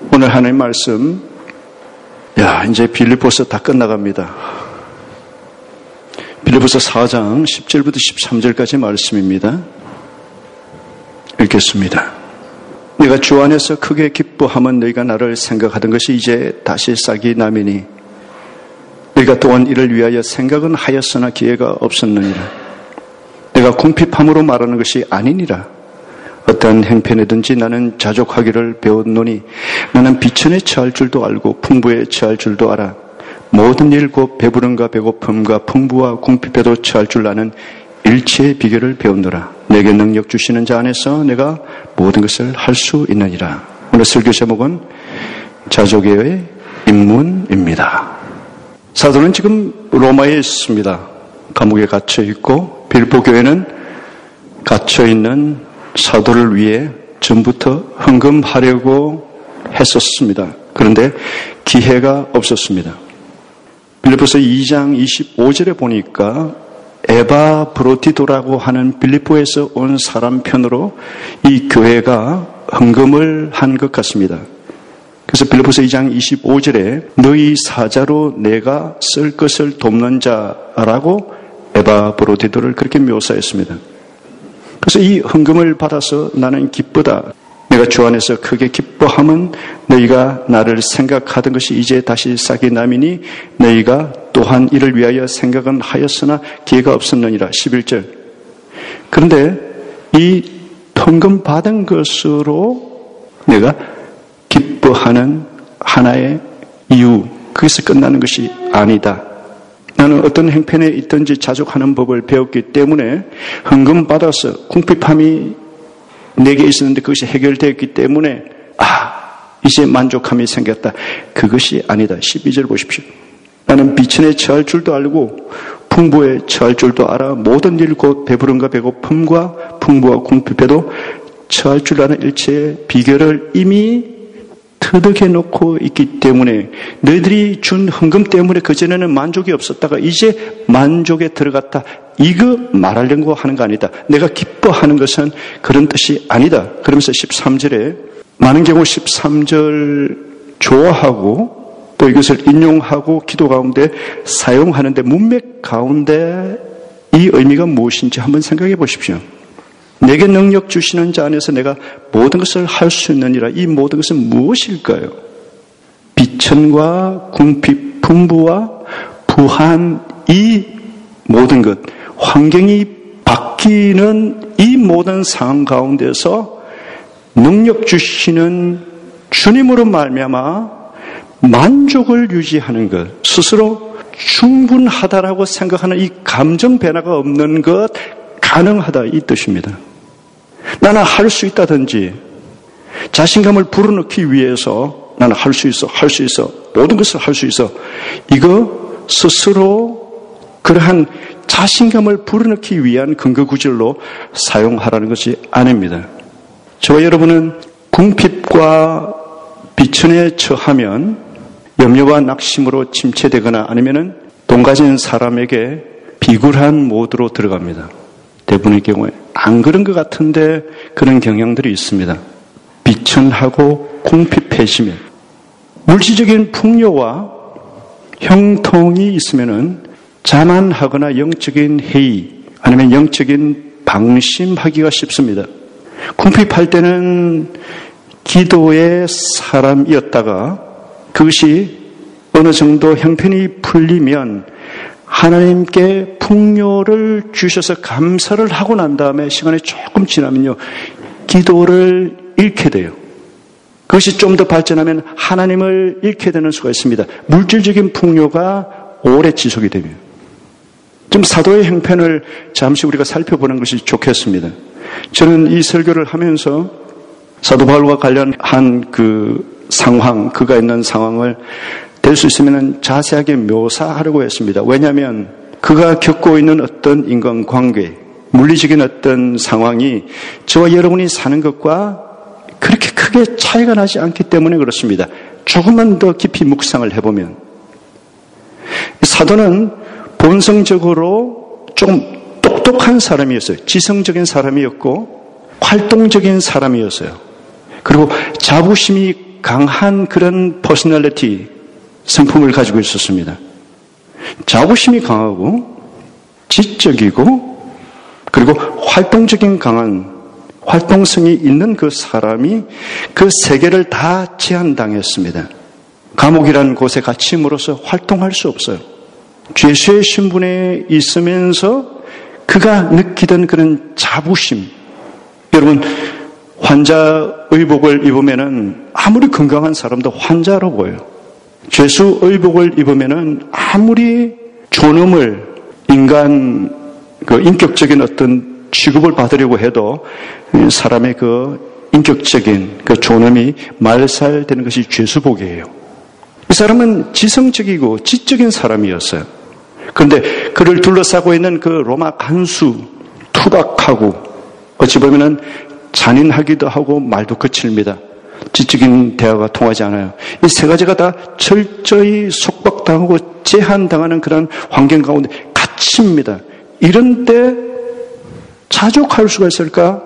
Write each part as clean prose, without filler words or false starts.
오늘 하나님 말씀, 이제 빌립보서 다 끝나갑니다. 빌립보서 4장 10절부터 13절까지 말씀입니다. 읽겠습니다. 내가 주 안에서 크게 기뻐하면 너희가 나를 생각하던 것이 이제 다시 싹이 나미니 너희가 또한 이를 위하여 생각은 하였으나 기회가 없었느니라. 내가 궁핍함으로 말하는 것이 아니니라. 어떠한 행편이든지 나는 자족하기를 배웠노니 나는 비천에 처할 줄도 알고 풍부에 처할 줄도 알아. 모든 일 곧 배부름과 배고픔과 풍부와 궁핍에도 처할 줄 아는 일체의 비결을 배웠노라. 내게 능력 주시는 자 안에서 내가 모든 것을 할 수 있느니라. 오늘 설교 제목은 자족의 입문입니다. 사도는 지금 로마에 있습니다. 감옥에 갇혀 있고 빌립보 교회는 갇혀 있는 사도를 위해 전부터 헌금하려고 했었습니다. 그런데 기회가 없었습니다. 빌립보서 2장 25절에 보니까 에바브로디도라고 하는 빌립보에서 온 사람 편으로 이 교회가 헌금을 한 것 같습니다. 그래서 빌립보서 2장 25절에 너희 사자로 내가 쓸 것을 돕는 자라고 에바브로디도를 그렇게 묘사했습니다. 그래서 이 헌금을 받아서 나는 기쁘다. 내가 주 안에서 크게 기뻐함은 너희가 나를 생각하던 것이 이제 다시 싹이 나미니 너희가 또한 이를 위하여 생각은 하였으나 기회가 없었느니라. 11절. 그런데 이 헌금 받은 것으로 내가 기뻐하는 하나의 이유, 거기서 끝나는 것이 아니다. 나는 어떤 행편에 있든지 자족하는 법을 배웠기 때문에 헌금 받아서 궁핍함이 내게 있었는데 그것이 해결되었기 때문에 이제 만족함이 생겼다. 그것이 아니다. 12절 보십시오. 나는 비천에 처할 줄도 알고 풍부에 처할 줄도 알아. 모든 일 곧 배부름과 배고픔과 풍부와 궁핍에도 처할 줄 아는 일체의 비결을 이미 터득해 놓고 있기 때문에 너희들이 준 헌금 때문에 그전에는 만족이 없었다가 이제 만족에 들어갔다. 이거 말하려고 하는 거 아니다. 내가 기뻐하는 것은 그런 뜻이 아니다. 그러면서 13절에 많은 경우 13절 좋아하고 또 이것을 인용하고 기도 가운데 사용하는데 문맥 가운데 이 의미가 무엇인지 한번 생각해 보십시오. 내게 능력 주시는 자 안에서 내가 모든 것을 할 수 있느니라. 이 모든 것은 무엇일까요? 비천과 궁핍, 풍부와 부한 이 모든 것, 환경이 바뀌는 이 모든 상황 가운데서 능력 주시는 주님으로 말미암아 만족을 유지하는 것, 스스로 충분하다라고 생각하는 이 감정 변화가 없는 것, 가능하다 이 뜻입니다. 나는 할 수 있다든지 자신감을 불어넣기 위해서 나는 할 수 있어, 모든 것을 할 수 있어. 이거 스스로 그러한 자신감을 불어넣기 위한 근거 구절로 사용하라는 것이 아닙니다. 저와 여러분은 궁핍과 비천에 처하면 염려와 낙심으로 침체되거나 아니면은 돈 가진 사람에게 비굴한 모드로 들어갑니다. 대부분의 경우에 안 그런 것 같은데 그런 경향들이 있습니다. 비천하고 궁핍해지면 물질적인 풍요와 형통이 있으면은 자만하거나 영적인 회의 아니면 영적인 방심하기가 쉽습니다. 궁핍할 때는 기도의 사람이었다가 그것이 어느 정도 형편이 풀리면 하나님께 풍요를 주셔서 감사를 하고 난 다음에 시간이 조금 지나면요, 기도를 잃게 돼요. 그것이 좀 더 발전하면 하나님을 잃게 되는 수가 있습니다. 물질적인 풍요가 오래 지속이 되면. 좀 사도의 형편을 잠시 우리가 살펴보는 것이 좋겠습니다. 저는 이 설교를 하면서 사도 바울과 관련한 그 상황, 그가 있는 상황을 될 수 있으면 자세하게 묘사하려고 했습니다. 왜냐하면 그가 겪고 있는 어떤 인간관계, 물리적인 어떤 상황이 저와 여러분이 사는 것과 그렇게 크게 차이가 나지 않기 때문에 그렇습니다. 조금만 더 깊이 묵상을 해보면 사도는 본성적으로 좀 똑똑한 사람이었어요. 지성적인 사람이었고 활동적인 사람이었어요. 그리고 자부심이 강한 그런 퍼스널리티, 성품을 가지고 있었습니다. 자부심이 강하고 지적이고 그리고 활동적인 강한 활동성이 있는 그 사람이 그 세계를 다 제한당했습니다. 감옥이라는 곳에 갇힘으로써 활동할 수 없어요. 죄수의 신분에 있으면서 그가 느끼던 그런 자부심. 여러분, 환자 의복을 입으면은 아무리 건강한 사람도 환자로 보여요. 죄수 의복을 입으면은 아무리 존엄을 인간 그 인격적인 어떤 취급을 받으려고 해도 사람의 그 인격적인 그 존엄이 말살되는 것이 죄수복이에요. 이 사람은 지성적이고 지적인 사람이었어요. 그런데 그를 둘러싸고 있는 그 로마 간수, 투박하고 어찌 보면은 잔인하기도 하고 말도 거칠습니다. 지적인 대화가 통하지 않아요. 이 세 가지가 다 철저히 속박당하고 제한당하는 그런 환경 가운데 갇힙니다. 이런 때 자족할 수가 있을까?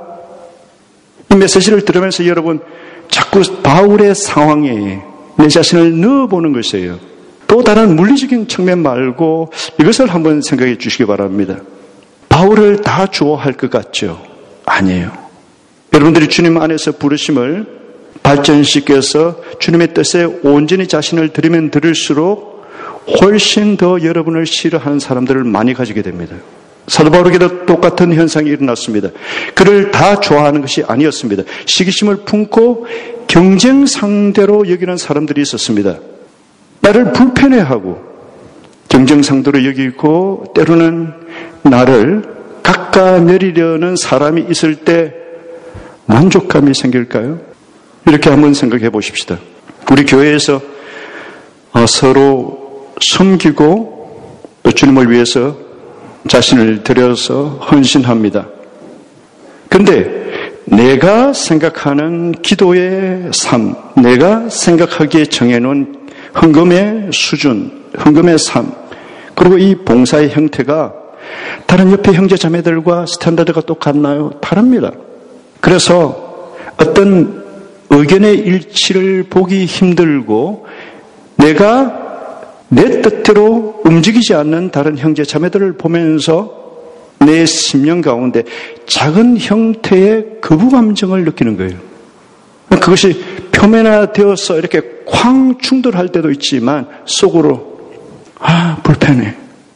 이 메시지를 들으면서 여러분 자꾸 바울의 상황에 내 자신을 넣어보는 것이에요. 또 다른 물리적인 측면 말고 이것을 한번 생각해 주시기 바랍니다. 바울을 다 좋아할 것 같죠? 아니에요. 여러분들이 주님 안에서 부르심을 발전시켜서 주님의 뜻에 온전히 자신을 드리면 드릴수록 훨씬 더 여러분을 싫어하는 사람들을 많이 가지게 됩니다. 사도 바울에게도 똑같은 현상이 일어났습니다. 그를 다 좋아하는 것이 아니었습니다. 시기심을 품고 경쟁 상대로 여기는 사람들이 있었습니다. 나를 불편해하고 경쟁 상대로 여기고 때로는 나를 깎아내리려는 사람이 있을 때 만족감이 생길까요? 이렇게 한번 생각해 보십시다. 우리 교회에서 서로 섬기고 또 주님을 위해서 자신을 들여서 헌신합니다. 그런데 내가 생각하는 기도의 삶, 내가 생각하기에 정해놓은 헌금의 수준, 헌금의 삶, 그리고 이 봉사의 형태가 다른 옆에 형제 자매들과 스탠다드가 똑같나요? 다릅니다. 그래서 어떤 의견의 일치를 보기 힘들고 내가 내 뜻대로 움직이지 않는 다른 형제 자매들을 보면서 내 심령 가운데 작은 형태의 거부감정을 느끼는 거예요. 그것이 표면화되어서 이렇게 쾅 충돌할 때도 있지만 속으로 불편해.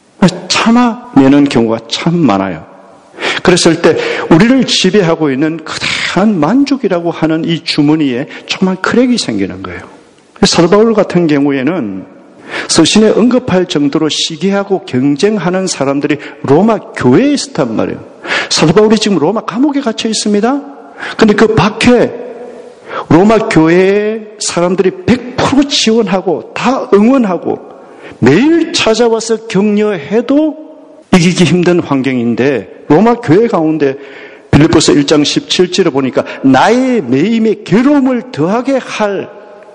참아내는 경우가 참 많아요. 그랬을 때 우리를 지배하고 있는 그다한 만족이라고 하는 이 주머니에 조그만 크랙이 생기는 거예요. 사도 바울 같은 경우에는 서신에 언급할 정도로 시기하고 경쟁하는 사람들이 로마 교회에 있었단 말이에요. 사도 바울이 지금 로마 감옥에 갇혀 있습니다. 그런데 그 밖에 로마 교회의 사람들이 100% 지원하고 다 응원하고 매일 찾아와서 격려해도 이기기 힘든 환경인데 로마 교회 가운데 빌립보서 1장 17절에 보니까 나의 매임에 괴로움을 더하게 할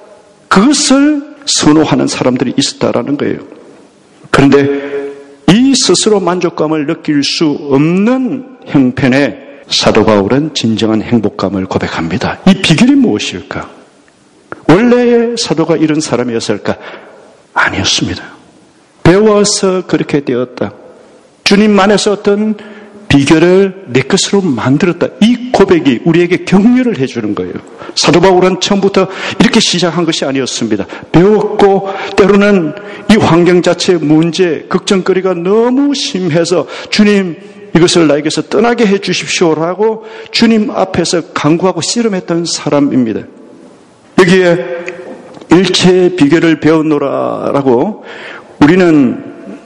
그것을 선호하는 사람들이 있었다라는 거예요. 그런데 이 스스로 만족감을 느낄 수 없는 형편에 사도 바울은 진정한 행복감을 고백합니다. 이 비결이 무엇일까? 원래의 사도가 이런 사람이었을까? 아니었습니다. 배워서 그렇게 되었다. 주님 안에서 어떤 비결을 내 것으로 만들었다. 이 고백이 우리에게 격려를 해주는 거예요. 사도 바울은 처음부터 이렇게 시작한 것이 아니었습니다. 배웠고 때로는 이 환경 자체의 문제, 걱정거리가 너무 심해서 주님 이것을 나에게서 떠나게 해 주십시오라고 주님 앞에서 간구하고 씨름했던 사람입니다. 여기에 일체의 비결을 배웠노라라고 우리는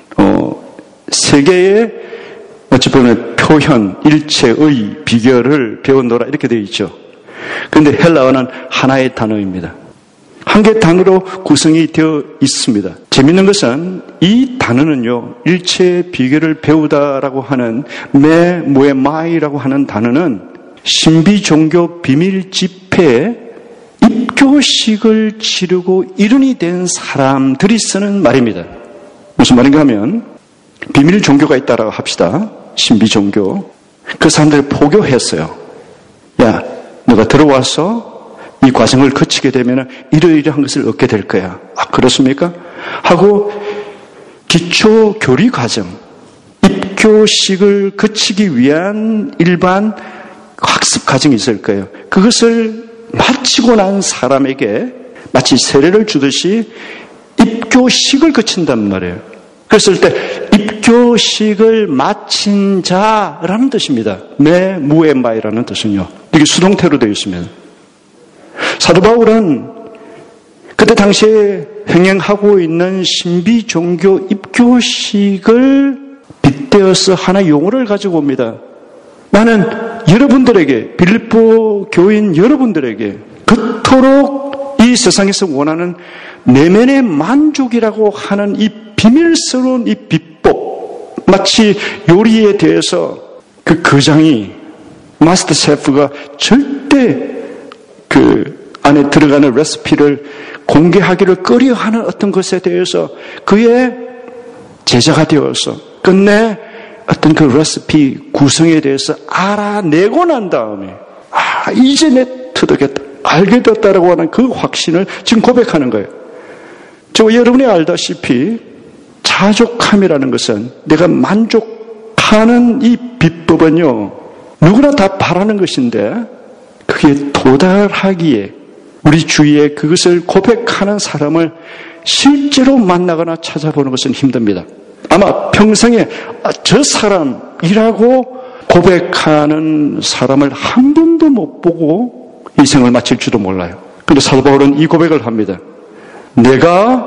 세계의 어찌 보면 표현, 일체의 비결을 배웠노라 이렇게 되어 있죠. 그런데 헬라어는 하나의 단어입니다. 한 개의 단어로 구성이 되어 있습니다. 재밌는 것은 이 단어는요, 일체의 비결을 배우다라고 하는 모에마이라고 하는 단어는 신비 종교 비밀 집회에 입교식을 치르고 일흔이 된 사람들이 쓰는 말입니다. 무슨 말인가 하면 비밀 종교가 있다라고 합시다. 신비 종교. 그 사람들을 포교했어요. 야, 너가 들어와서 이 과정을 거치게 되면 이러이러한 것을 얻게 될 거야. 아, 그렇습니까? 하고 기초 교리 과정, 입교식을 거치기 위한 일반 학습 과정이 있을 거예요. 그것을 마치고 난 사람에게 마치 세례를 주듯이 입교식을 거친단 말이에요. 그랬을 때 입교식을 마친 자라는 뜻입니다. 무에마이라는 뜻은요. 이게 수동태로 되어 있습니다. 사도 바울은 그때 당시에 행행하고 있는 신비 종교 입교식을 빗대어서 하나의 용어를 가지고 옵니다. 나는 여러분들에게, 빌립보 교인 여러분들에게 그토록 이 세상에서 원하는 내면의 만족이라고 하는 이 비밀스러운 이 비법, 마치 요리에 대해서 그 거장이, 마스터 셰프가 절대 그 안에 들어가는 레시피를 공개하기를 꺼려하는 어떤 것에 대해서 그의 제자가 되어서 끝내 어떤 그 레시피 구성에 대해서 알아내고 난 다음에 이제 내 터득했다, 알게 됐다라고 하는 그 확신을 지금 고백하는 거예요. 여러분이 알다시피 자족함이라는 것은, 내가 만족하는 이 비법은요, 누구나 다 바라는 것인데 그게 도달하기에 우리 주위에 그것을 고백하는 사람을 실제로 만나거나 찾아보는 것은 힘듭니다. 아마 평생에 저 사람이라고 고백하는 사람을 한 번도 못 보고 이 생을 마칠지도 몰라요. 그런데 사도 바울은 이 고백을 합니다. 내가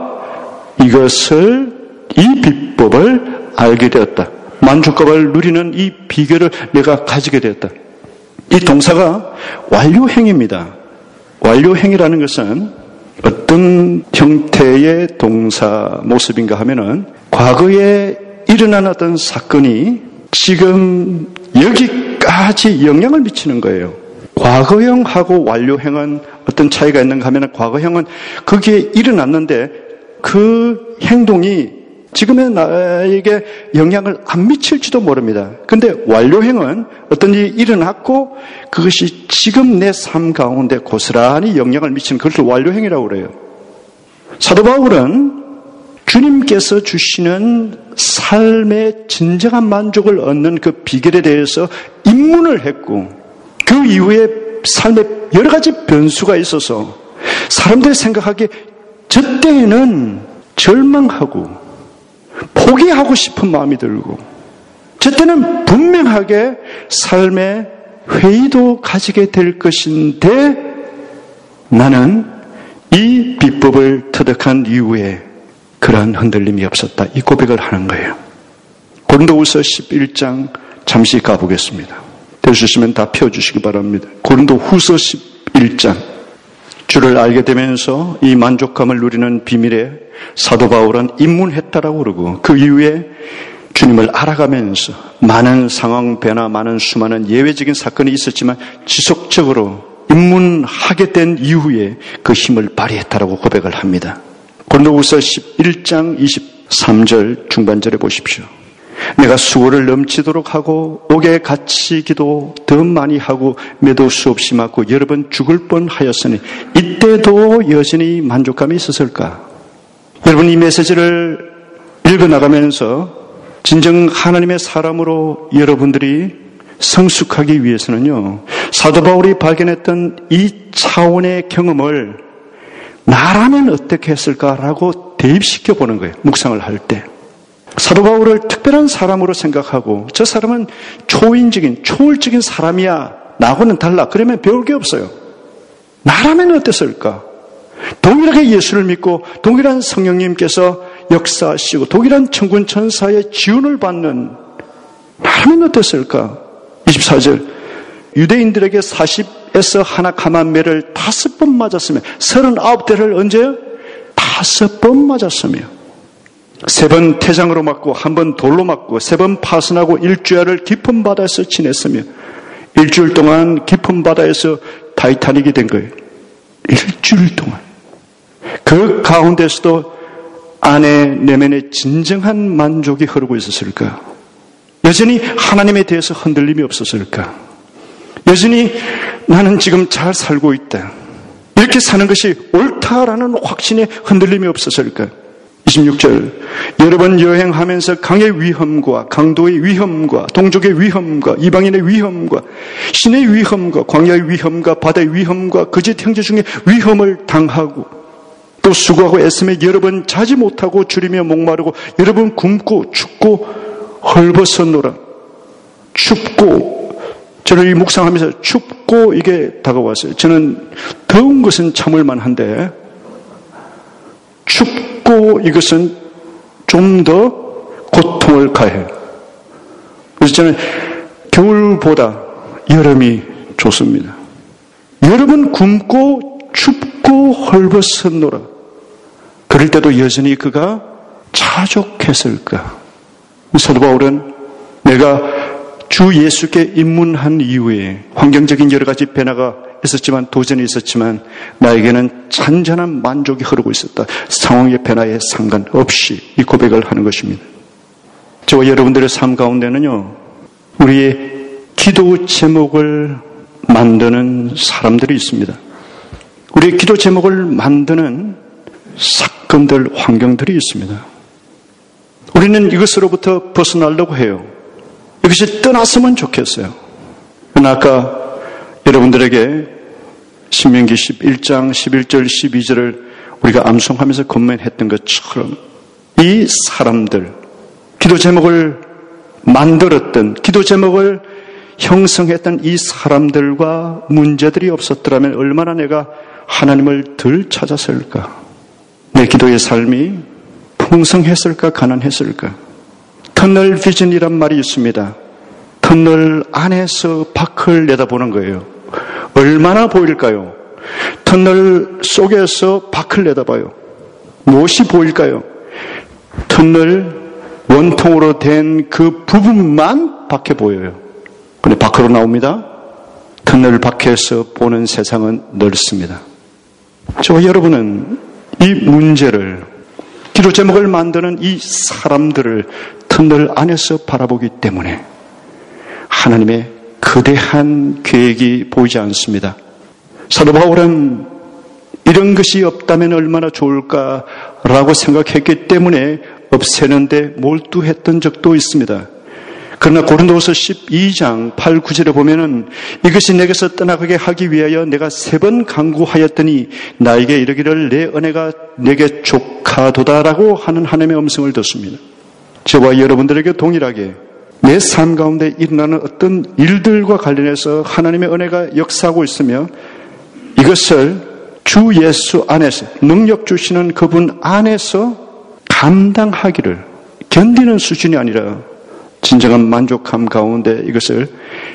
이것을, 이 비법을 알게 되었다. 만족감을 누리는 이 비결을 내가 가지게 되었다. 이 동사가 완료행입니다. 완료행이라는 것은 어떤 형태의 동사 모습인가 하면은 과거에 일어난 어떤 사건이 지금 여기까지 영향을 미치는 거예요. 과거형하고 완료형은 어떤 차이가 있는가 하면, 과거형은 거기에 일어났는데 그 행동이 지금의 나에게 영향을 안 미칠지도 모릅니다. 근데 완료형은 어떤 일이 일어났고 그것이 지금 내 삶 가운데 고스란히 영향을 미치는 그것을 완료형이라고 그래요. 사도 바울은 주님께서 주시는 삶의 진정한 만족을 얻는 그 비결에 대해서 입문을 했고, 그 이후에 삶에 여러 가지 변수가 있어서 사람들이 생각하기에 저 때에는 절망하고 포기하고 싶은 마음이 들고, 저 때는 분명하게 삶의 회의도 가지게 될 것인데 나는 이 비법을 터득한 이후에 그러한 흔들림이 없었다. 이 고백을 하는 거예요. 고린도후서 11장 잠시 가보겠습니다. 될 수 있으면 다 펴주시기 바랍니다. 고린도후서 11장. 주를 알게 되면서 이 만족감을 누리는 비밀에 사도 바울은 입문했다라고 그러고, 그 이후에 주님을 알아가면서 많은 상황 변화, 많은 수많은 예외적인 사건이 있었지만 지속적으로 입문하게 된 이후에 그 힘을 발휘했다라고 고백을 합니다. 고린도후서 11장 23절 중반절에 보십시오. 내가 수고를 넘치도록 하고 옥에 갇히기도 더 많이 하고 매도 수없이 맞고 여러 번 죽을 뻔하였으니 이때도 여전히 만족감이 있었을까? 여러분, 이 메시지를 읽어나가면서 진정 하나님의 사람으로 여러분들이 성숙하기 위해서는요, 사도 바울이 발견했던 이 차원의 경험을 나라면 어떻게 했을까라고 대입시켜 보는 거예요. 묵상을 할 때. 사도 바울을 특별한 사람으로 생각하고, 저 사람은 초인적인, 초월적인 사람이야, 나하고는 달라, 그러면 배울 게 없어요. 나라면 어땠을까? 동일하게 예수를 믿고 동일한 성령님께서 역사하시고 동일한 천군 천사의 지원을 받는 나라면 어땠을까? 24절. 유대인들에게 40에서 하나 감한 매를 5번 맞았으며 39대를 언제요? 5번 맞았으며 3번 태장으로 맞고 1번 돌로 맞고 3번 파선하고 일주일을 깊은 바다에서 지냈으며 일주일 동안 깊은 바다에서 타이타닉이 된 거예요. 일주일 동안. 그 가운데서도 안에 내면에 진정한 만족이 흐르고 있었을까? 여전히 하나님에 대해서 흔들림이 없었을까? 여전히 나는 지금 잘 살고 있다. 이렇게 사는 것이 옳다라는 확신에 흔들림이 없었을까요? 26절, 여러 번 여행하면서 강의 위험과 강도의 위험과 동족의 위험과 이방인의 위험과 신의 위험과 광야의 위험과 바다의 위험과 거짓 형제 중에 위험을 당하고 또 수고하고 애쓰며 여러 번 자지 못하고 줄이며 목마르고 여러 번 굶고 춥고 헐벗었노라. 춥고, 저는 이 묵상하면서 춥고 이게 다가왔어요. 저는 더운 것은 참을만 한데 춥고 이것은 좀 더 고통을 가해요. 그래서 저는 겨울보다 여름이 좋습니다. 여름은 굶고 춥고 헐벗었노라. 그럴 때도 여전히 그가 자족했을까? 사도 바울은 내가 주 예수께 입문한 이후에 환경적인 여러 가지 변화가 있었지만 도전이 있었지만 나에게는 잔잔한 만족이 흐르고 있었다. 상황의 변화에 상관없이 이 고백을 하는 것입니다. 저와 여러분들의 삶 가운데는요, 우리의 기도 제목을 만드는 사람들이 있습니다. 우리의 기도 제목을 만드는 사건들, 환경들이 있습니다. 우리는 이것으로부터 벗어나려고 해요. 이것이 떠났으면 좋겠어요. 그러나 아까 여러분들에게 신명기 11장 11절 12절을 우리가 암송하면서 건면했던 것처럼 이 사람들, 기도 제목을 만들었던, 기도 제목을 형성했던 이 사람들과 문제들이 없었더라면 얼마나 내가 하나님을 덜 찾았을까? 내 기도의 삶이 풍성했을까? 가난했을까? 터널 비전이란 말이 있습니다. 터널 안에서 밖을 내다보는 거예요. 얼마나 보일까요? 터널 속에서 밖을 내다봐요. 무엇이 보일까요? 터널 원통으로 된 그 부분만 밖에 보여요. 그런데 밖으로 나옵니다. 터널 밖에서 보는 세상은 넓습니다. 저와 여러분은 이 문제를, 기도 제목을 만드는 이 사람들을 터널 안에서 바라보기 때문에 하나님의 거대한 계획이 보이지 않습니다. 사도 바울은 이런 것이 없다면 얼마나 좋을까라고 생각했기 때문에 없애는데 몰두했던 적도 있습니다. 그러나 고린도후서 12장 8, 9절에 보면은 이것이 내게서 떠나가게 하기 위하여 내가 3번 간구하였더니 나에게 이르기를 내 은혜가 내게 족하도다라고 하는 하나님의 음성을 듣습니다. 저와 여러분들에게 동일하게 내 삶 가운데 일어나는 어떤 일들과 관련해서 하나님의 은혜가 역사하고 있으며 이것을 주 예수 안에서, 능력 주시는 그분 안에서 감당하기를, 견디는 수준이 아니라 진정한 만족함 가운데 이것을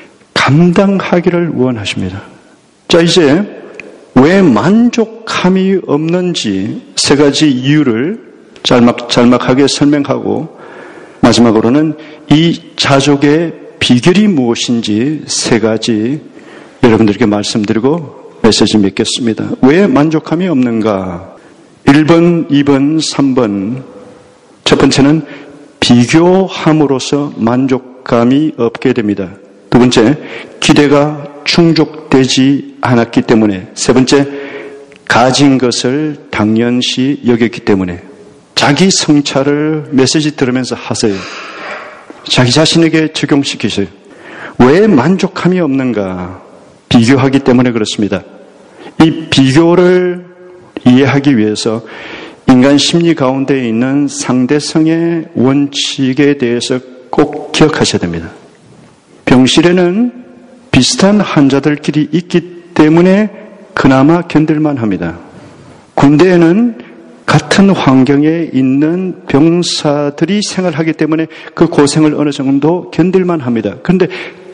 감당하기를 원하십니다. 자, 이제 왜 만족함이 없는지 3가지 이유를 짤막하게 설명하고 마지막으로는 이 자족의 비결이 무엇인지 3가지 여러분들에게 말씀드리고 메시지 맺겠습니다. 왜 만족함이 없는가? 1번, 2번, 3번. 첫 번째는 비교함으로써 만족감이 없게 됩니다. 두 번째, 기대가 충족되지 않았기 때문에. 세 번째, 가진 것을 당연시 여겼기 때문에. 자기 성찰을 메시지 들으면서 하세요. 자기 자신에게 적용시키세요. 왜 만족함이 없는가? 비교하기 때문에 그렇습니다. 이 비교를 이해하기 위해서 인간 심리 가운데 있는 상대성의 원칙에 대해서 꼭 기억하셔야 됩니다. 병실에는 비슷한 환자들끼리 있기 때문에 그나마 견딜만 합니다. 군대에는 같은 환경에 있는 병사들이 생활하기 때문에 그 고생을 어느 정도 견딜만 합니다. 그런데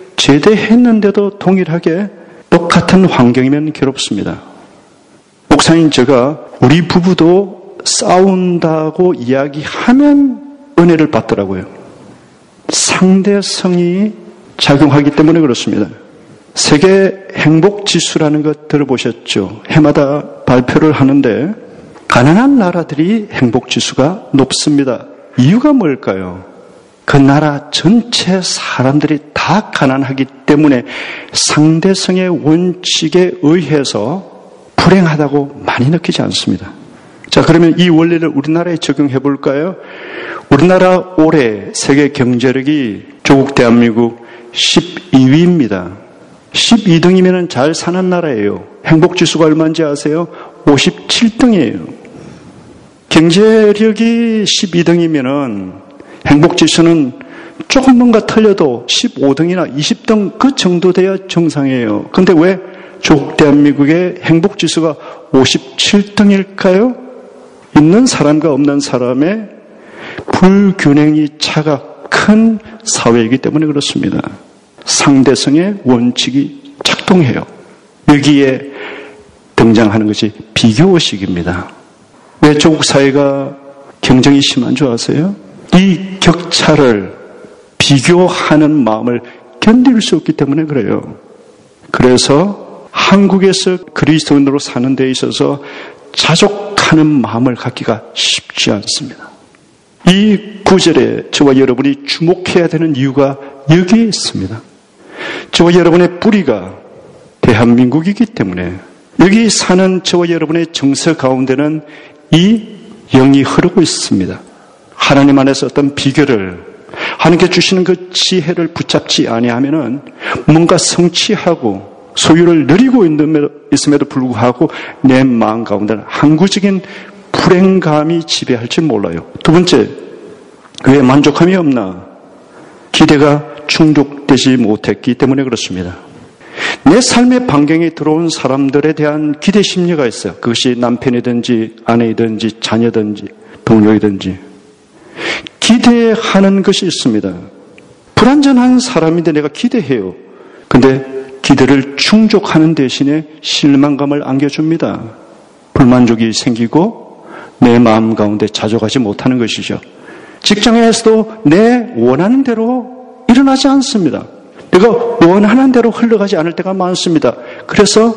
제대했는데도 동일하게 똑같은 환경이면 괴롭습니다. 목사님, 제가 우리 부부도 싸운다고 이야기하면 은혜를 받더라고요. 상대성이 작용하기 때문에 그렇습니다. 세계 행복지수라는 것 들어보셨죠? 해마다 발표를 하는데 가난한 나라들이 행복지수가 높습니다. 이유가 뭘까요? 그 나라 전체 사람들이 다 가난하기 때문에 상대성의 원칙에 의해서 불행하다고 많이 느끼지 않습니다. 자, 그러면 이 원리를 우리나라에 적용해 볼까요? 우리나라 올해 세계 경제력이 조국 대한민국 12위입니다. 12등이면 잘 사는 나라예요. 행복지수가 얼마인지 아세요? 57등이에요. 경제력이 12등이면 행복지수는 조금 뭔가 틀려도 15등이나 20등 그 정도 돼야 정상이에요. 그런데 왜 조국 대한민국의 행복지수가 57등일까요? 있는 사람과 없는 사람의 불균형이 차가 큰 사회이기 때문에 그렇습니다. 상대성의 원칙이 작동해요. 여기에 등장하는 것이 비교의식입니다. 왜 조국 사회가 경쟁이 심한 줄 아세요? 이 격차를 비교하는 마음을 견딜 수 없기 때문에 그래요. 그래서 한국에서 그리스도인으로 사는 데 있어서 자족하는 마음을 갖기가 쉽지 않습니다. 이 구절에 저와 여러분이 주목해야 되는 이유가 여기에 있습니다. 저와 여러분의 뿌리가 대한민국이기 때문에 여기 사는 저와 여러분의 정서 가운데는 이 영이 흐르고 있습니다. 하나님 안에서 어떤 비결을 하나님께 주시는 그 지혜를 붙잡지 아니하면은 뭔가 성취하고 소유를 누리고 있음에도 불구하고 내 마음 가운데는 항구적인 불행감이 지배할지 몰라요. 두 번째, 왜 만족함이 없나? 기대가 충족되지 못했기 때문에 그렇습니다. 내 삶의 반경에 들어온 사람들에 대한 기대 심리가 있어요. 그것이 남편이든지 아내이든지 자녀든지 동료이든지 기대하는 것이 있습니다. 불완전한 사람인데 내가 기대해요. 근데 기대를 충족하는 대신에 실망감을 안겨줍니다. 불만족이 생기고 내 마음 가운데 자족하지 못하는 것이죠. 직장에서도 내 원하는 대로 일어나지 않습니다. 내가 원하는 대로 흘러가지 않을 때가 많습니다. 그래서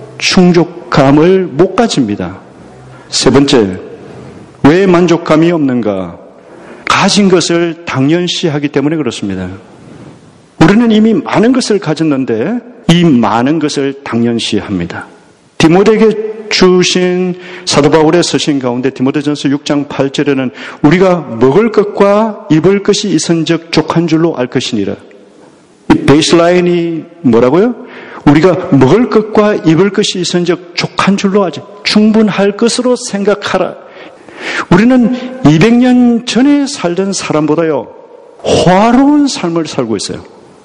충족감을 못 가집니다. 세 번째, 왜 만족감이 없는가? 가진 것을 당연시하기 때문에 그렇습니다. 우리는 이미 많은 것을 가졌는데 이 많은 것을 당연시합니다. 디모데에게 주신 사도 바울의 서신 가운데 디모데전서 6장 8절에는 우리가 먹을 것과 입을 것이 있은즉 족한 줄로 알 것이니라. 이 베이스라인이 뭐라고요? 우리가 먹을 것과 입을 것이 있은즉 족한 줄로 알지. 충분할 것으로 생각하라. 우리는 200년 전에 살던 사람보다요 화로운 삶을 살고 있어요.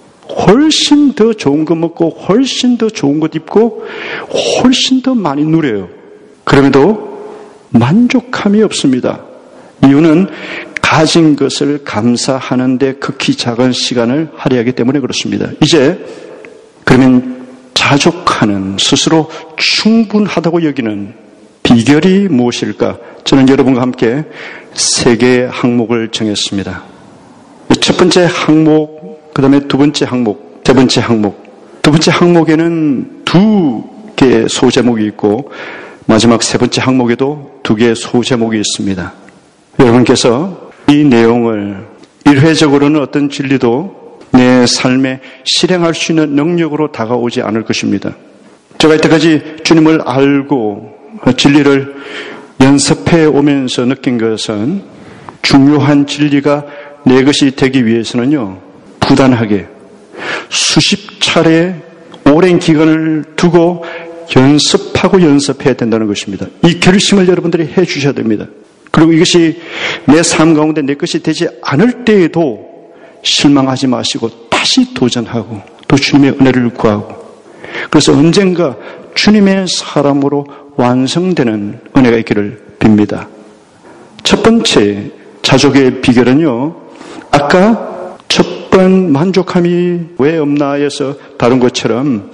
훨씬 더 좋은 것 먹고 훨씬 더 좋은 것 입고 훨씬 더 많이 누려요. 그럼에도 만족함이 없습니다. 이유는 가진 것을 감사하는데 극히 작은 시간을 할애하기 때문에 그렇습니다. 이제 그러면 자족하는 스스로 충분하다고 여기는 비결이 무엇일까? 저는 여러분과 함께 3개의 항목을 정했습니다. 첫 번째 항목, 그 다음에 두 번째 항목, 세 번째 항목. 두 번째 항목에는 2개의 소제목이 있고 마지막 세 번째 항목에도 2개의 소제목이 있습니다. 여러분께서 이 내용을 일회적으로는 어떤 진리도 내 삶에 실행할 수 있는 능력으로 다가오지 않을 것입니다. 제가 이때까지 주님을 알고 진리를 연습해 오면서 느낀 것은 중요한 진리가 내 것이 되기 위해서는요, 부단하게 수십 차례 오랜 기간을 두고 연습하고 연습해야 된다는 것입니다. 이 결심을 여러분들이 해 주셔야 됩니다. 그리고 이것이 내 삶 가운데 내 것이 되지 않을 때에도 실망하지 마시고 다시 도전하고 또 주님의 은혜를 구하고 그래서 언젠가 주님의 사람으로 완성되는 은혜가 있기를 빕니다. 첫 번째 자족의 비결은요, 아까 첫 번 만족함이 왜 없나 해서 다룬 것처럼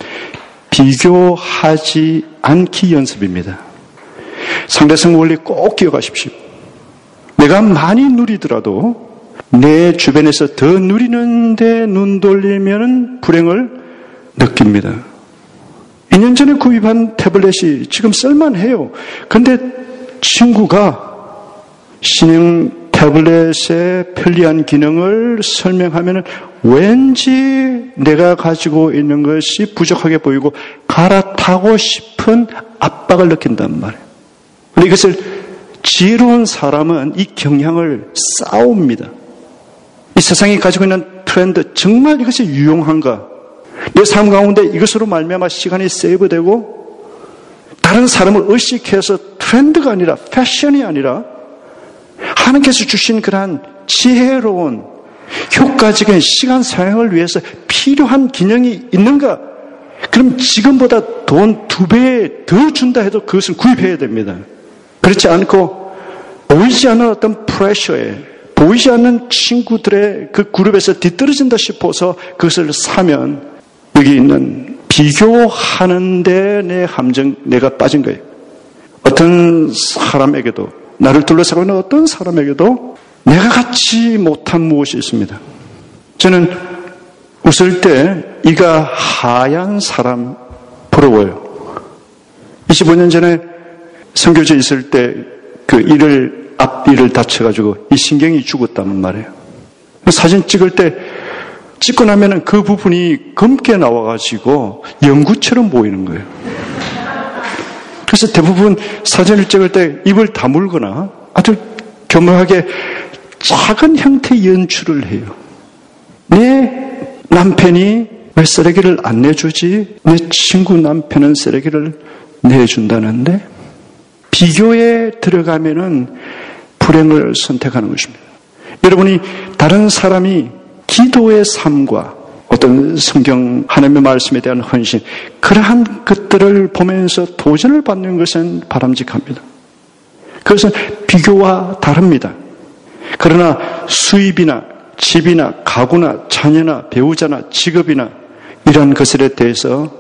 비교하지 않기 연습입니다. 상대성 원리 꼭 기억하십시오. 내가 많이 누리더라도 내 주변에서 더 누리는데 눈 돌리면 불행을 느낍니다. 2년 전에 구입한 태블릿이 지금 쓸만해요. 근데 친구가 신형 태블릿의 편리한 기능을 설명하면 왠지 내가 가지고 있는 것이 부족하게 보이고 갈아타고 싶은 압박을 느낀단 말이에요. 근데 이것을 지혜로운 사람은 이 경향을 싸웁니다. 이 세상이 가지고 있는 트렌드, 정말 이것이 유용한가? 내 삶 가운데 이것으로 말미암아 시간이 세이브되고 다른 사람을 의식해서 트렌드가 아니라 패션이 아니라 하나님께서 주신 그러한 지혜로운 효과적인 시간 사용을 위해서 필요한 기능이 있는가? 그럼 지금보다 돈 2배 더 준다 해도 그것을 구입해야 됩니다. 그렇지 않고 보이지 않는 어떤 프레셔에 보이지 않는 친구들의 그 그룹에서 뒤떨어진다 싶어서 그것을 사면 여기 있는 비교하는데 내 함정, 내가 빠진 거예요. 어떤 사람에게도, 나를 둘러싸고 있는 어떤 사람에게도 내가 갖지 못한 무엇이 있습니다. 저는 웃을 때 이가 하얀 사람 부러워요. 25년 전에 선교지에 있을 때 그 앞이를 다쳐가지고 이 신경이 죽었다는 말이에요. 사진 찍을 때 찍고 나면은 그 부분이 검게 나와가지고 연구처럼 보이는 거예요. 그래서 대부분 사진을 찍을 때 입을 다물거나 아주 교묘하게 작은 형태의 연출을 해요. 내 남편이 왜 쓰레기를 안 내주지? 내 친구 남편은 쓰레기를 내준다는데 비교에 들어가면은 불행을 선택하는 것입니다. 여러분이 다른 사람이 기도의 삶과 어떤 성경 하나님의 말씀에 대한 헌신, 그러한 것들을 보면서 도전을 받는 것은 바람직합니다. 그것은 비교와 다릅니다. 그러나 수입이나 집이나 가구나 자녀나 배우자나 직업이나 이런 것들에 대해서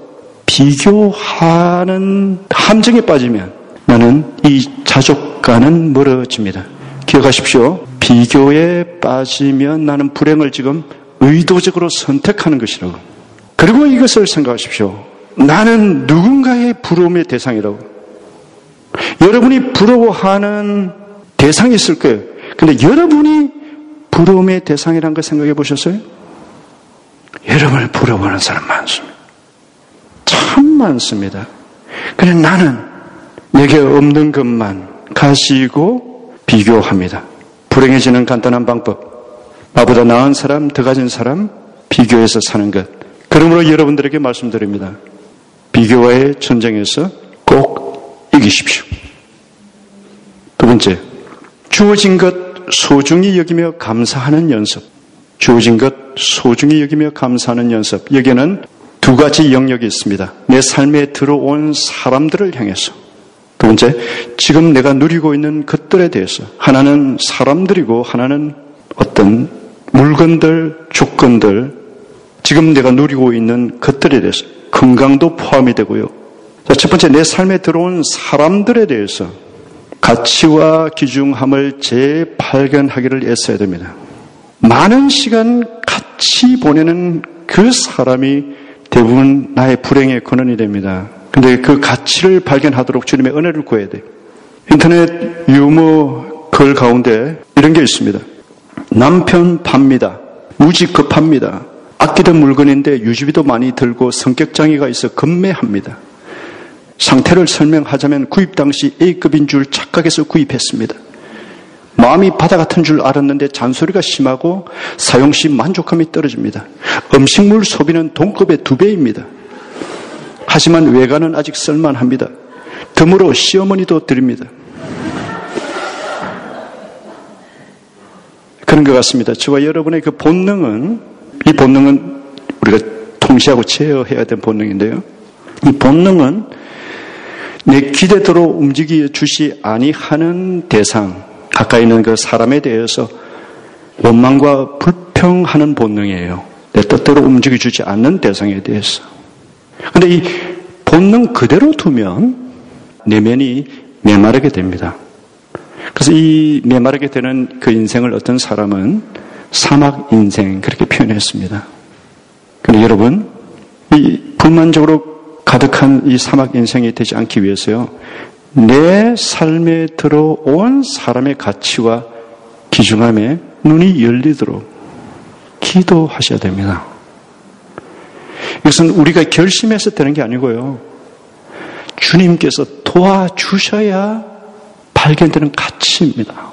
비교하는 함정에 빠지면 나는 이 자족과는 멀어집니다. 기억하십시오. 비교에 빠지면 나는 불행을 지금 의도적으로 선택하는 것이라고. 그리고 이것을 생각하십시오. 나는 누군가의 부러움의 대상이라고. 여러분이 부러워하는 대상이 있을 거예요. 근데 여러분이 부러움의 대상이라는 거 생각해 보셨어요? 여러분을 부러워하는 사람 많습니다. 참 많습니다. 그런데 나는 내게 없는 것만 가지고 비교합니다. 불행해지는 간단한 방법. 나보다 나은 사람, 더 가진 사람, 비교해서 사는 것. 그러므로 여러분들에게 말씀드립니다. 비교와의 전쟁에서 꼭 이기십시오. 두 번째, 주어진 것 소중히 여기며 감사하는 연습. 주어진 것 소중히 여기며 감사하는 연습. 여기에는 두 가지 영역이 있습니다. 내 삶에 들어온 사람들을 향해서. 두 번째, 지금 내가 누리고 있는 것들에 대해서. 하나는 사람들이고 하나는 어떤 물건들, 조건들, 지금 내가 누리고 있는 것들에 대해서. 건강도 포함이 되고요. 자, 첫 번째, 내 삶에 들어온 사람들에 대해서 가치와 귀중함을 재발견하기를 애써야 됩니다. 많은 시간 같이 보내는 그 사람이 대부분 나의 불행의 근원이 됩니다. 근데 그 가치를 발견하도록 주님의 은혜를 구해야 돼요. 인터넷 유머 글 가운데 이런 게 있습니다. 남편 팝니다. 무지 급합니다. 아끼던 물건인데 유지비도 많이 들고 성격장애가 있어 급매합니다. 상태를 설명하자면 구입 당시 A급인 줄 착각해서 구입했습니다. 마음이 바다 같은 줄 알았는데 잔소리가 심하고 사용 시 만족감이 떨어집니다. 음식물 소비는 돈급의 2배입니다. 하지만 외관은 아직 쓸만합니다. 덤으로 시어머니도 드립니다. 그런 것 같습니다. 저와 여러분의 그 본능은, 이 본능은 우리가 통시하고 제어해야 될 본능인데요. 이 본능은 내 기대대로 움직여 주시 아니하는 대상, 가까이 있는 그 사람에 대해서 원망과 불평하는 본능이에요. 내 뜻대로 움직여 주지 않는 대상에 대해서. 그런데 이 본능 그대로 두면 내면이 메마르게 됩니다. 그래서 이 메마르게 되는 그 인생을 어떤 사람은 사막 인생 그렇게 표현했습니다. 그런데 여러분, 이 불만족으로 가득한 이 사막 인생이 되지 않기 위해서요, 내 삶에 들어온 사람의 가치와 귀중함에 눈이 열리도록 기도하셔야 됩니다. 이것은 우리가 결심해서 되는 게 아니고요, 주님께서 도와주셔야 발견되는 가치입니다.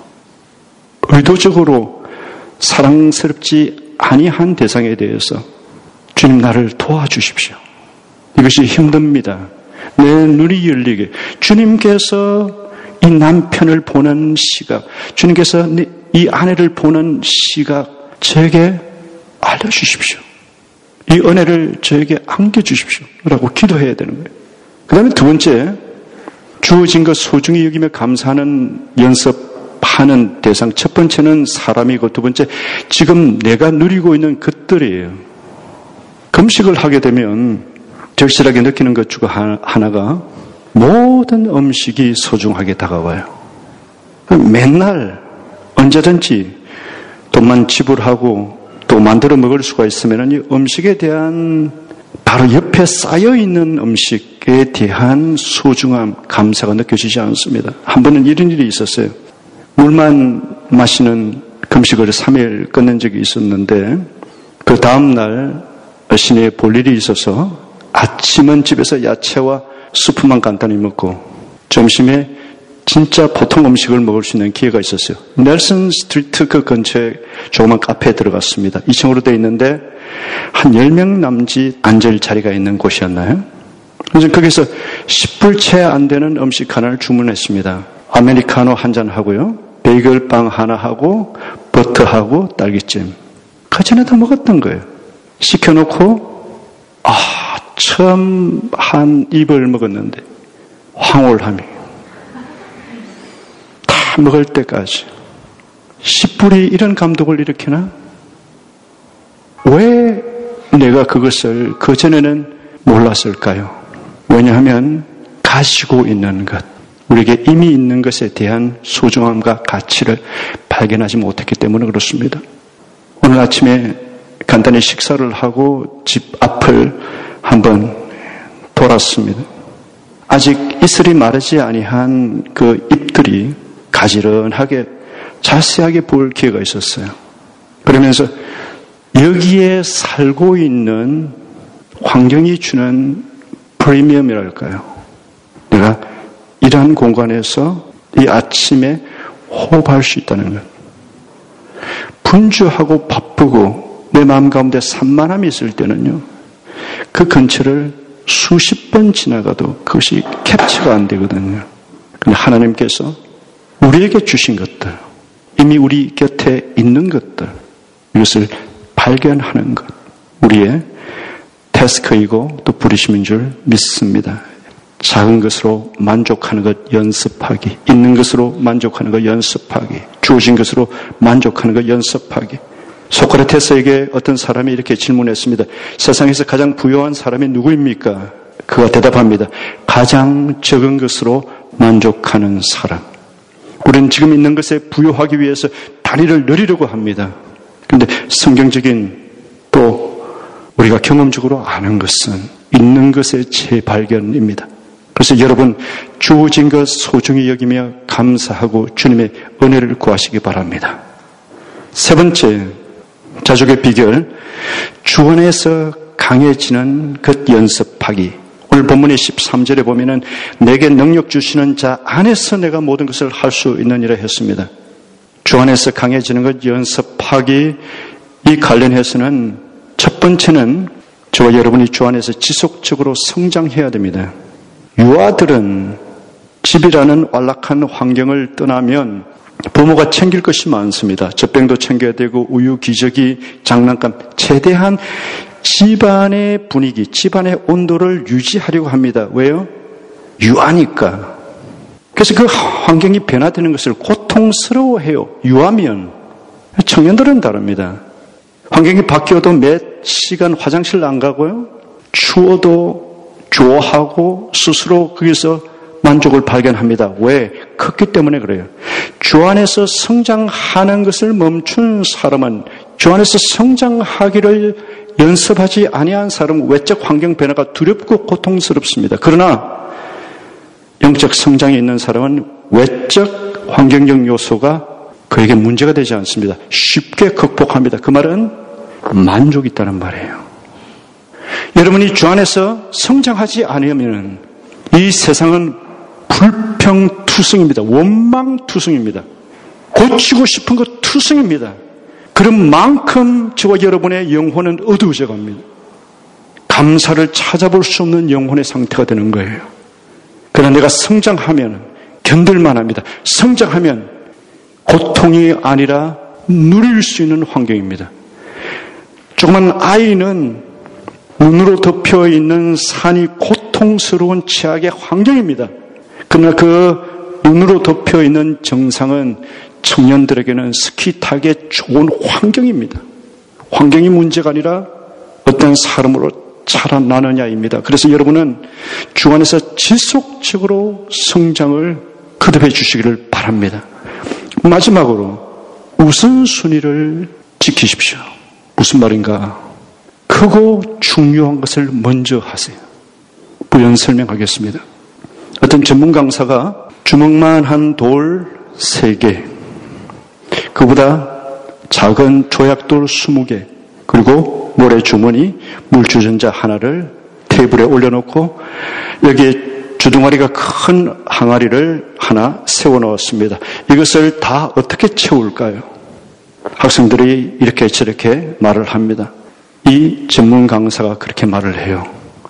의도적으로 사랑스럽지 아니한 대상에 대해서 주님 나를 도와주십시오. 이것이 힘듭니다. 내 눈이 열리게 주님께서 이 남편을 보는 시각, 주님께서 이 아내를 보는 시각 저에게 알려주십시오. 이 은혜를 저에게 안겨주십시오 라고 기도해야 되는 거예요. 그 다음에 두 번째, 주어진 것 소중히 여기며 감사하는 연습하는 대상. 첫 번째는 사람이고 두 번째 지금 내가 누리고 있는 것들이에요. 금식을 하게 되면 절실하게 느끼는 것 중 하나가 모든 음식이 소중하게 다가와요. 맨날 언제든지 돈만 지불하고 또 만들어 먹을 수가 있으면 이 음식에 대한 바로 옆에 쌓여있는 음식에 대한 소중함, 감사가 느껴지지 않습니다. 한 번은 이런 일이 있었어요. 물만 마시는 금식을 3일 끊는 적이 있었는데 그 다음날 시내에 볼 일이 있어서 아침은 집에서 야채와 수프만 간단히 먹고 점심에 진짜 보통 음식을 먹을 수 있는 기회가 있었어요. 넬슨 스트리트 그 근처에 조그만 카페에 들어갔습니다. 2층으로 되어 있는데 한 10명 남짓 앉을 자리가 있는 곳이었나요? 그래서 거기서 10불 채 안 되는 음식 하나를 주문했습니다. 아메리카노 한 잔 하고요. 베이글빵 하나 하고 버터하고 딸기찜. 그 전에도 먹었던 거예요. 시켜놓고 처음 한 입을 먹었는데 황홀함이 다 먹을 때까지 10불이 이런 감독을 일으키나? 왜 내가 그것을 그전에는 몰랐을까요? 왜냐하면 가지고 있는 것, 우리에게 이미 있는 것에 대한 소중함과 가치를 발견하지 못했기 때문에 그렇습니다. 오늘 아침에 간단히 식사를 하고 집 앞을 한번 돌았습니다. 아직 이슬이 마르지 아니한 그 잎들이 가지런하게 자세하게 볼 기회가 있었어요. 그러면서 여기에 살고 있는 환경이 주는 프리미엄이랄까요? 내가 이러한 공간에서 이 아침에 호흡할 수 있다는 것. 분주하고 바쁘고 내 마음 가운데 산만함이 있을 때는요. 그 근처를 수십 번 지나가도 그것이 캡처가 안 되거든요. 근데 하나님께서 우리에게 주신 것들, 이미 우리 곁에 있는 것들, 이것을 발견하는 것, 우리의 태스크이고 또 부르심인 줄 믿습니다. 작은 것으로 만족하는 것 연습하기, 있는 것으로 만족하는 것 연습하기, 주어진 것으로 만족하는 것 연습하기. 소크라테스에게 어떤 사람이 이렇게 질문했습니다. 세상에서 가장 부유한 사람이 누구입니까? 그가 대답합니다. 가장 적은 것으로 만족하는 사람. 우리는 지금 있는 것에 부유하기 위해서 다리를 내리려고 합니다. 그런데 성경적인 또 우리가 경험적으로 아는 것은 있는 것의 재발견입니다. 그래서 여러분 주어진 것 소중히 여기며 감사하고 주님의 은혜를 구하시기 바랍니다. 세 번째, 자족의 비결, 주 안에서 강해지는 것 연습하기. 오늘 본문의 13절에 보면은 내게 능력 주시는 자 안에서 내가 모든 것을 할 수 있느니라 했습니다. 주 안에서 강해지는 것 연습하기, 이 관련해서는 첫 번째는 저와 여러분이 주 안에서 지속적으로 성장해야 됩니다. 유아들은 집이라는 완락한 환경을 떠나면 부모가 챙길 것이 많습니다. 젖병도 챙겨야 되고 우유, 기저귀, 장난감, 최대한 집안의 분위기, 집안의 온도를 유지하려고 합니다. 왜요? 유아니까. 그래서 그 환경이 변화되는 것을 고통스러워해요. 유아면. 청년들은 다릅니다. 환경이 바뀌어도 몇 시간 화장실 안 가고요. 추워도 좋아하고 스스로 거기서 만족을 발견합니다. 왜? 컸기 때문에 그래요. 주 안에서 성장하는 것을 멈춘 사람은 주 안에서 성장하기를 연습하지 아니한 사람은 외적 환경 변화가 두렵고 고통스럽습니다. 그러나 영적 성장이 있는 사람은 외적 환경적 요소가 그에게 문제가 되지 않습니다. 쉽게 극복합니다. 그 말은 만족이 있다는 말이에요. 여러분이 주 안에서 성장하지 않으면 이 세상은 불평투성입니다. 원망투성입니다. 고치고 싶은 것 투성입니다. 그런 만큼 저와 여러분의 영혼은 어두워져 갑니다. 감사를 찾아볼 수 없는 영혼의 상태가 되는 거예요. 그러나 내가 성장하면 견딜만 합니다. 성장하면 고통이 아니라 누릴 수 있는 환경입니다. 조그만 아이는 눈으로 덮여 있는 산이 고통스러운 최악의 환경입니다. 그러나 그 눈으로 덮여 있는 정상은 청년들에게는 스키 타기에 좋은 환경입니다. 환경이 문제가 아니라 어떤 사람으로 자라나느냐입니다. 그래서 여러분은 주 안에서 지속적으로 성장을 거듭해 주시기를 바랍니다. 마지막으로 우선순위를 지키십시오. 무슨 말인가? 크고 중요한 것을 먼저 하세요. 부연 설명하겠습니다. 어떤 전문 강사가 주먹만 한 돌 3개, 그보다 작은 조약돌 20개, 그리고 모래주머니, 물주전자 하나를 테이블에 올려놓고 여기에 주둥아리가 큰 항아리를 하나 세워놓았습니다. 이것을 다 어떻게 채울까요? 학생들이 이렇게 저렇게 말을 합니다. 이 전문 강사가 그렇게 말을 해요.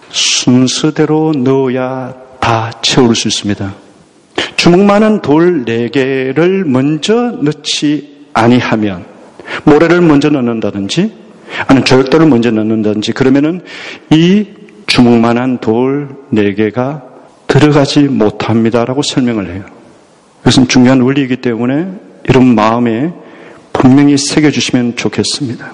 순서대로 넣어야 다 채울 수 있습니다. 주먹만한 돌 4개를 먼저 넣지 아니하면, 모래를 먼저 넣는다든지 아니면 조약돌을 먼저 넣는다든지, 그러면은 이 주먹만한 돌 4개가 들어가지 못합니다라고 설명을 해요. 이것은 중요한 원리이기 때문에 이런 마음에 분명히 새겨주시면 좋겠습니다.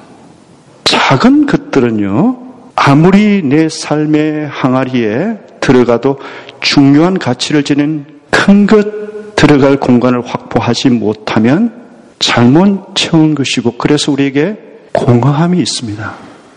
작은 것들은요, 아무리 내 삶의 항아리에 들어가도 중요한 가치를 지닌 큰 것 들어갈 공간을 확보하지 못하면 잘못 채운 것이고, 그래서 우리에게 공허함이 있습니다.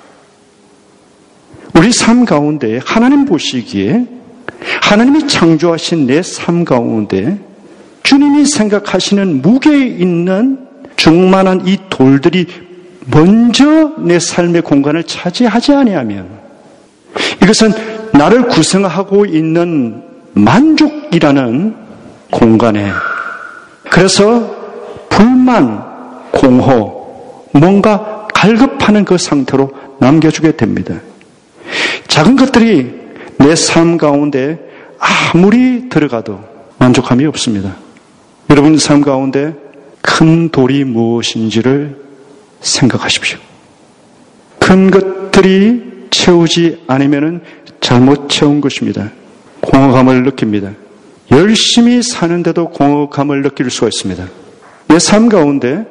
우리 삶 가운데 하나님 보시기에, 하나님이 창조하신 내 삶 가운데 주님이 생각하시는 무게에 있는 중만한 이 돌들이 먼저 내 삶의 공간을 차지하지 아니하면, 이것은 나를 구성하고 있는 만족이라는 공간에, 그래서 불만, 공허, 뭔가 갈급하는 그 상태로 남겨주게 됩니다. 작은 것들이 내 삶 가운데 아무리 들어가도 만족함이 없습니다. 여러분 삶 가운데 큰 돌이 무엇인지를 생각하십시오. 큰 것들이 채우지 않으면 잘못 채운 것입니다. 공허감을 느낍니다. 열심히 사는데도 공허감을 느낄 수가 있습니다. 내 삶 가운데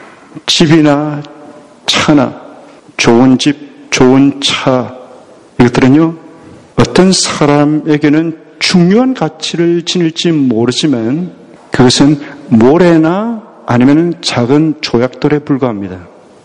집이나 차나 좋은 집, 좋은 차, 이것들은요, 어떤 사람에게는 중요한 가치를 지닐지 모르지만 그것은 모래나 아니면 작은 조약돌에 불과합니다.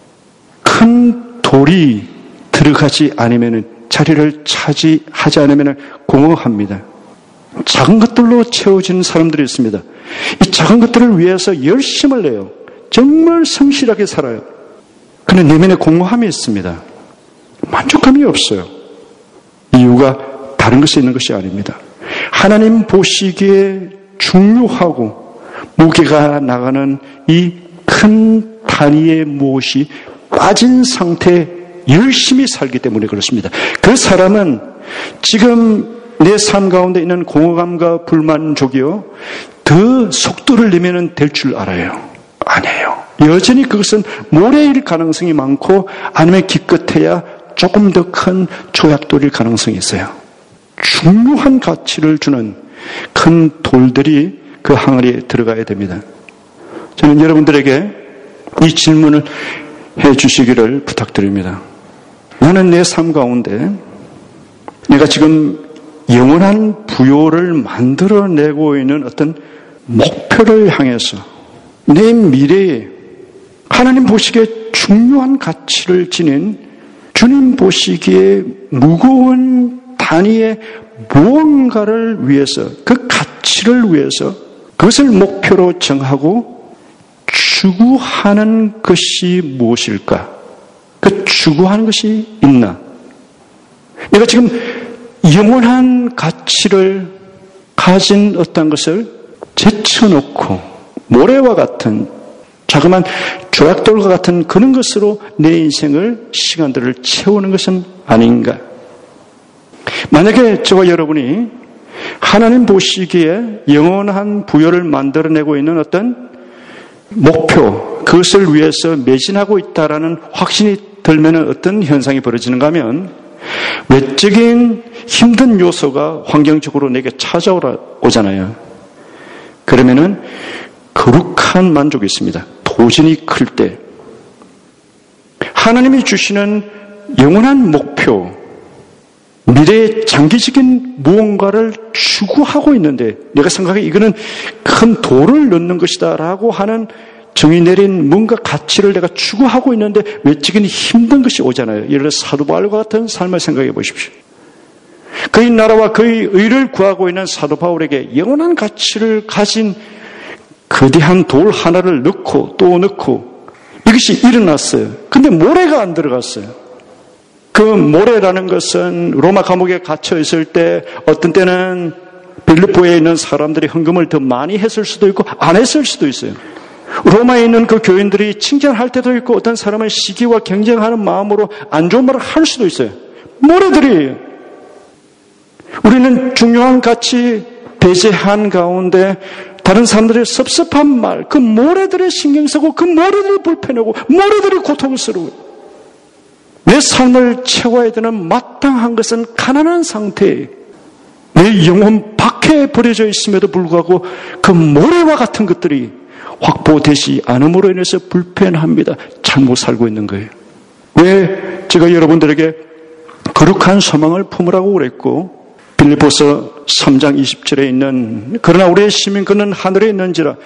큰 돌이 들어가지 않으면, 자리를 차지하지 않으면 공허합니다. 작은 것들로 채워지는 사람들이 있습니다. 이 작은 것들을 위해서 열심을 내요. 정말 성실하게 살아요. 그런데 내면에 공허함이 있습니다. 만족감이 없어요. 이유가 다른 것에 있는 것이 아닙니다. 하나님 보시기에 중요하고 무게가 나가는 이 큰 단위의 무엇이 빠진 상태에 열심히 살기 때문에 그렇습니다. 그 사람은 지금 내 삶 가운데 있는 공허감과 불만족이요, 더 속도를 내면 될 줄 알아요. 아니에요. 여전히 그것은 모래일 가능성이 많고, 아니면 기껏해야 조금 더 큰 조약돌일 가능성이 있어요. 중요한 가치를 주는 큰 돌들이 그 항아리에 들어가야 됩니다. 저는 여러분들에게 이 질문을 해 주시기를 부탁드립니다. 나는 내 삶 가운데 내가 지금 영원한 부요를 만들어내고 있는 어떤 목표를 향해서 내 미래에 하나님 보시기에 중요한 가치를 지닌, 주님 보시기에 무거운 단위의 무언가를 위해서, 그 가치를 위해서 그것을 목표로 정하고 추구하는 것이 무엇일까? 그 추구하는 것이 있나? 내가 지금 영원한 가치를 가진 어떤 것을 제쳐놓고 모래와 같은 자그마한 조약돌과 같은 그런 것으로 내 인생을 시간들을 채우는 것은 아닌가. 만약에 저와 여러분이 하나님 보시기에 영원한 부여를 만들어내고 있는 어떤 목표, 그것을 위해서 매진하고 있다라는 확신이 들면 어떤 현상이 벌어지는가 하면 외적인 힘든 요소가 환경적으로 내게 찾아오잖아요. 그러면은 거룩한 만족이 있습니다. 도전이 클 때 하나님이 주시는 영원한 목표, 미래의 장기적인 무언가를 추구하고 있는데 내가 생각해 이거는 큰 돌을 넣는 것이다 라고 하는 정의 내린 뭔가 가치를 내가 추구하고 있는데 외적인 힘든 것이 오잖아요. 예를 들어 사도 바울과 같은 삶을 생각해 보십시오. 그의 나라와 그의 의를 구하고 있는 사도 바울에게 영원한 가치를 가진 거대한 돌 하나를 넣고 또 넣고 이것이 일어났어요. 근데 모래가 안 들어갔어요. 그 모래라는 것은 로마 감옥에 갇혀 있을 때 어떤 때는 빌립보에 있는 사람들이 헌금을 더 많이 했을 수도 있고 안 했을 수도 있어요. 로마에 있는 그 교인들이 칭찬할 때도 있고 어떤 사람은 시기와 경쟁하는 마음으로 안 좋은 말을 할 수도 있어요. 모래들이에요. 우리는 중요한 가치 배제한 가운데 다른 사람들의 섭섭한 말, 그 모래들의 신경 쓰고 그 모래들이 불편하고 모래들이 고통스러워요. 내 삶을 채워야 되는 마땅한 것은 가난한 상태에 내 영혼 밖에 버려져 있음에도 불구하고 그 모래와 같은 것들이 확보되지 않음으로 인해서 불편합니다. 잘못 살고 있는 거예요. 왜 제가 여러분들에게 거룩한 소망을 품으라고 그랬고 빌립보서 3장 20절에 있는 그러나 우리의 시민 그는 하늘에 있는지라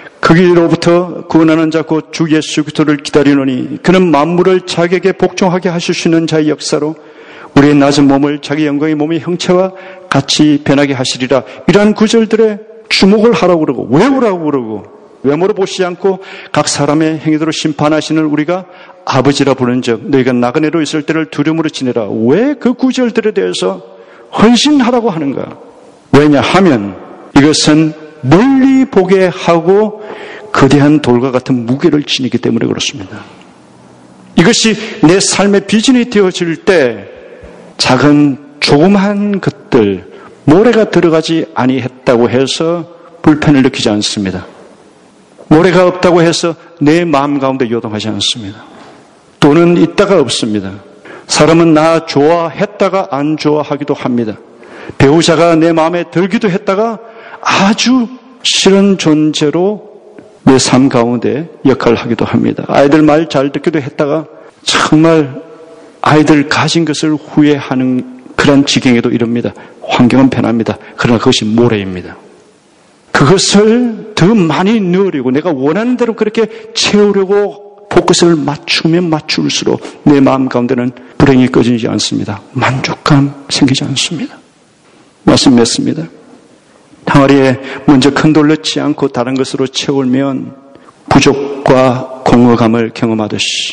거기로부터 구원하는 자 곧 주 예수 그리스도를 기다리노니 그는 만물을 자기에게 복종하게 하실 수 있는 자의 역사로 우리의 낮은 몸을 자기 영광의 몸의 형체와 같이 변하게 하시리라. 이러한 구절들에 주목을 하라고 그러고 외우라고 그러고 외모로 보시지 않고 각 사람의 행위대로 심판하시는 우리가 아버지라 부르는 적 너희가 나그네로 있을 때를 두려움으로 지내라. 왜 그 구절들에 대해서 헌신하라고 하는가? 왜냐하면 이것은 멀리 보게 하고 거대한 돌과 같은 무게를 지니기 때문에 그렇습니다. 이것이 내 삶의 비전이 되어질 때 작은 조그마한 것들 모래가 들어가지 아니했다고 해서 불편을 느끼지 않습니다. 모래가 없다고 해서 내 마음 가운데 요동하지 않습니다. 돈은 있다가 없습니다. 사람은 나 좋아했다가 안 좋아하기도 합니다. 배우자가 내 마음에 들기도 했다가 아주 싫은 존재로 내 삶 가운데 역할을 하기도 합니다. 아이들 말 잘 듣기도 했다가 정말 아이들 가진 것을 후회하는 그런 지경에도 이릅니다. 환경은 변합니다. 그러나 그것이 모래입니다. 그것을 더 많이 넣으려고 내가 원하는 대로 그렇게 채우려고 포커스를 맞추면 맞출수록 내 마음 가운데는 불행이 꺼지지 않습니다. 만족감 생기지 않습니다. 말씀 맺습니다. 항아리에 먼저 큰 돌 넣지 않고 다른 것으로 채우면 부족과 공허감을 경험하듯이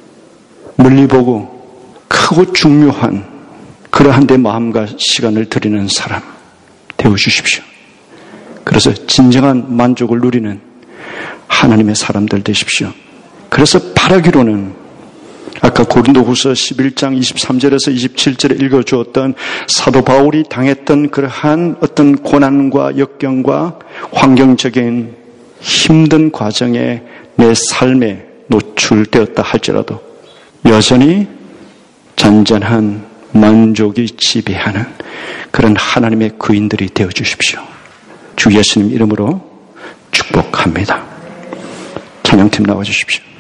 멀리 보고 크고 중요한 그러한 데 마음과 시간을 들이는 사람 되어주십시오. 그래서 진정한 만족을 누리는 하나님의 사람들 되십시오. 그래서 바라기로는 아까 고린도후서 11장 23절에서 27절에 읽어주었던 사도 바울이 당했던 그러한 어떤 고난과 역경과 환경적인 힘든 과정에 내 삶에 노출되었다 할지라도 여전히 잔잔한 만족이 지배하는 그런 하나님의 거인들이 되어주십시오. 주 예수님 이름으로 축복합니다. 찬양팀 나와주십시오.